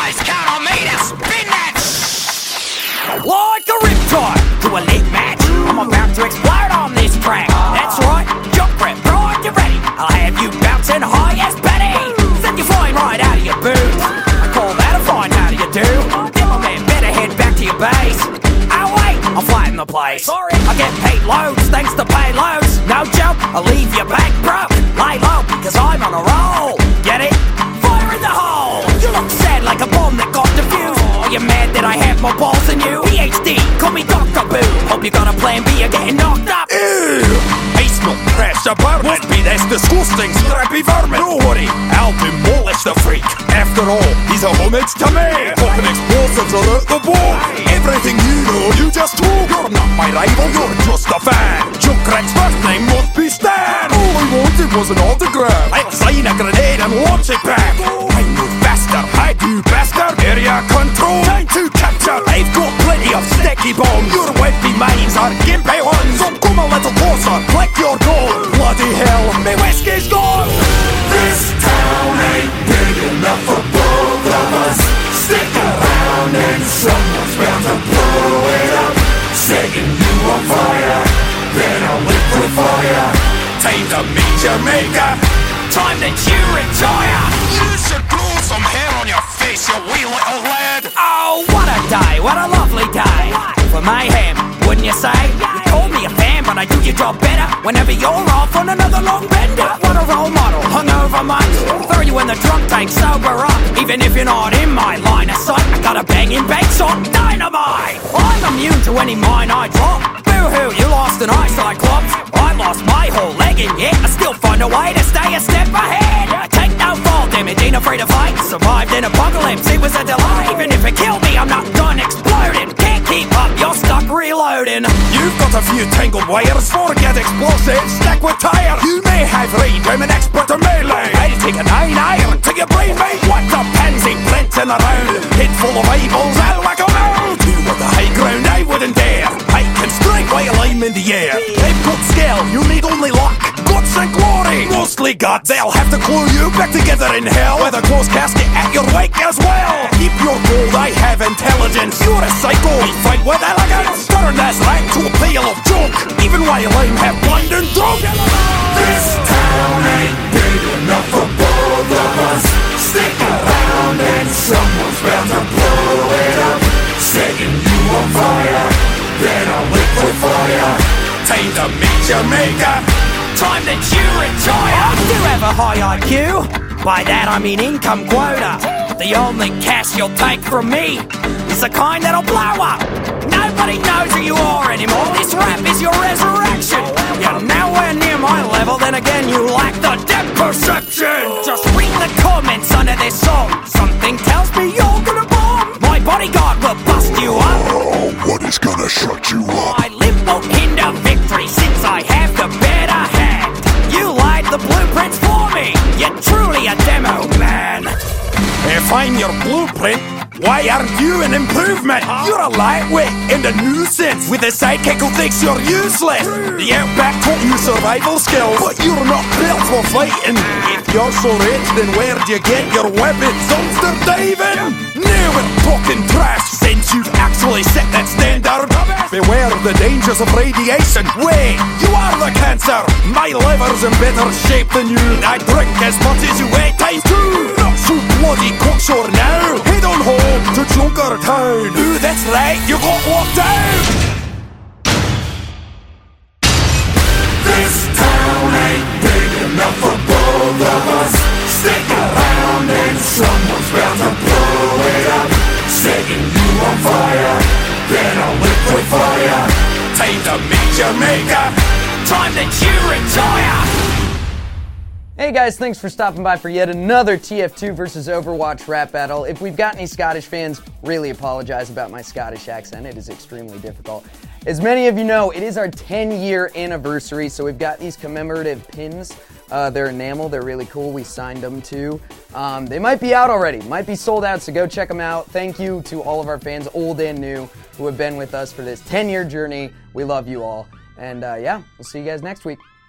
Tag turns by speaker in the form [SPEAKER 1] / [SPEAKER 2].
[SPEAKER 1] guys count on me to spin that like a riptide to a lit match. I'm about to explode on this track. That's right, jump grip, right, get ready. I'll have you bouncing high as Betty. Send you flying right out of your boots. I call that a fine, how do you do? Then my man, better head back to your base. Oh wait, I'll flatten the place. Sorry, I get paid loads, thanks to payloads. No joke, I'll leave your back broke. Lay low, because I'm on a roll. Get it? Fire in the hole. You look sad like a bomb that got defused. Are you mad that I have more balls than you? PhD, call me Dr. Boo. Hope you got a plan B, you're getting knocked up.
[SPEAKER 2] Ew! Ace will crash a barman. Must be this disgusting scrappy vermin. No worry, I'll demolish the freak. After all, he's a homage to me. Popping explosives are out the ball. Everything you know, you just told. You're not my rival, you're just a fan. Junkrat's first name must be Stan. All I wanted was an autograph. I'll sign a grenade and launch it back. I move faster, I do bastard. Area control, time to capture. I've got plenty of sticky bombs. Your wimpy minds are gimpy ones. So come a little closer, click your goal. Bloody hell, me whiskey's gone.
[SPEAKER 3] This town ain't big enough for both of us. Stick around and someone's bound to blow it up. Setting you on fire, then I'll liquefy ya.
[SPEAKER 2] Time to meet Jamaica.
[SPEAKER 1] Time that you retire.
[SPEAKER 2] You should grow some hair on your face, you wee little lad.
[SPEAKER 1] Oh, what a day, what a lovely day. For mayhem, wouldn't you say? You call me a fan, but I do your job better whenever you're off on another long bender. What a role model, hungover mate. Throw you in the drunk tank, sober up. Even if you're not in my line of sight, I got a banging bass on dynamite. I'm immune to any mine I drop. Boo-hoo, you lost an eye, Cyclops. I lost my whole leg and yet I still find a way to stay a step ahead. I take no fall damage, ain't afraid to fight. Survived an apocalypse, it was a delay. Even if it killed me, I'm not done exploding. Can't keep up, you're stuck reloading.
[SPEAKER 2] You've got a few tangled wires, forget explosives, stack with tires. You may have range, I'm an expert in melee. I'll take a 9-iron to your brain, mate. What a pansy prancing around, head full of eyeballs, I'll whack 'em out. You were the high ground, I wouldn't dare. I can strike while I'm in the air. I've got skill, you need only luck. Guts and glory, mostly guts. They'll have to glue you back together in hell with a closed casket at your wake as well. Keep your gold, I have intelligence. You're a psycho, I fight with elegance. Turn this rank to a pile of junk, even while I'm half blind and drunk.
[SPEAKER 3] This town ain't big enough for both of us. Stick around and someone's bound to blow it up. Setting you on fire, then I'll liquefy ya.
[SPEAKER 2] Time to meet Jamaica.
[SPEAKER 1] Time that you retire. I do have a high IQ. By that I mean income quota. The only cash you'll take from me is the kind that'll blow up. Nobody knows who you are anymore. This rap is your resurrection. You're nowhere near my level, then again you lack the depth perception. Just read the comments under this song. Something tells me you're gonna bomb. My bodyguard will bust you up.
[SPEAKER 3] Oh, what is gonna shut you up?
[SPEAKER 1] My limp won't hinder victory since I have the better hand. You laid the blueprints for me. You're truly a demo man.
[SPEAKER 2] If I'm your blueprint, why aren't you an improvement? You're a lightweight and a nuisance with a sidekick who thinks you're useless. The Outback taught you survival skills, but you're not built for fighting. If you're so rich, then where'd you get your weapons? Dumpster diving? Now we're talking trash since you've actually set that standard. Beware of the dangers of radiation. Wait, you are the cancer. My liver's in better shape than you. I drink as much as you ate times two. Not so bloody cocksure now. Head on home to Junkertown. Ooh, that's right, you got locked out.
[SPEAKER 3] This town ain't big enough for both of us. Stick around and someone's bound to blow it up. Setting you on fire, then I'll liquefy ya.
[SPEAKER 2] Time to meet Jamaica.
[SPEAKER 1] Time that you retire.
[SPEAKER 4] Hey guys, thanks for stopping by for yet another TF2 versus Overwatch rap battle. If we've got any Scottish fans, really apologize about my Scottish accent. It is extremely difficult. As many of you know, it is our 10-year anniversary, so we've got these commemorative pins. They're enamel. They're really cool. We signed them too. They might be out already. Might be sold out, so go check them out. Thank you to all of our fans, old and new, who have been with us for this 10-year journey. We love you all. And yeah, we'll see you guys next week.